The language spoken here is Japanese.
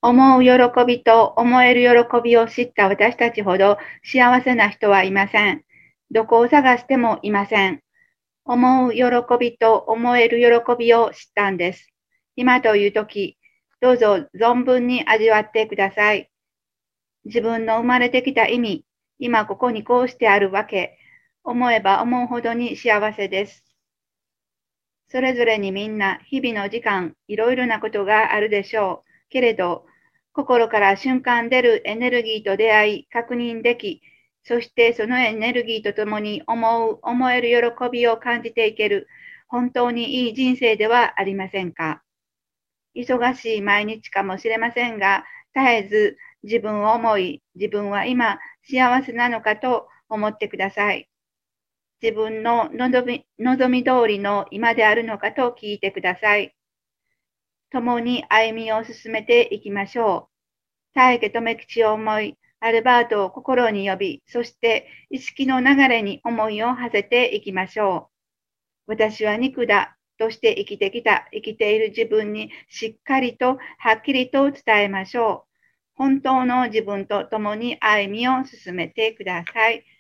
思う喜びと思える喜びを知った私たちほど幸せな人はいません。どこを探してもいません。思う喜びと思える喜びを知ったんです。今という時、どうぞ存分に味わってください。自分の生まれてきた意味、今ここにこうしてあるわけ、思えば思うほどに幸せです。それぞれにみんな日々の時間、いろいろなことがあるでしょう。けれど、心から瞬間出るエネルギーと出会い、確認でき、そしてそのエネルギーとともに思える喜びを感じていける、本当にいい人生ではありませんか。忙しい毎日かもしれませんが、絶えず自分を思い、自分は今幸せなのかと思ってください。自分の望み通りの今であるのかと聞いてください。共に歩みを進めていきましょう。大家留吉を思い、アルバートを心に呼び、そして意識の流れに思いを馳せていきましょう。私は肉だとして生きてきた、生きている自分にしっかりとはっきりと伝えましょう。本当の自分と共に歩みを進めてください。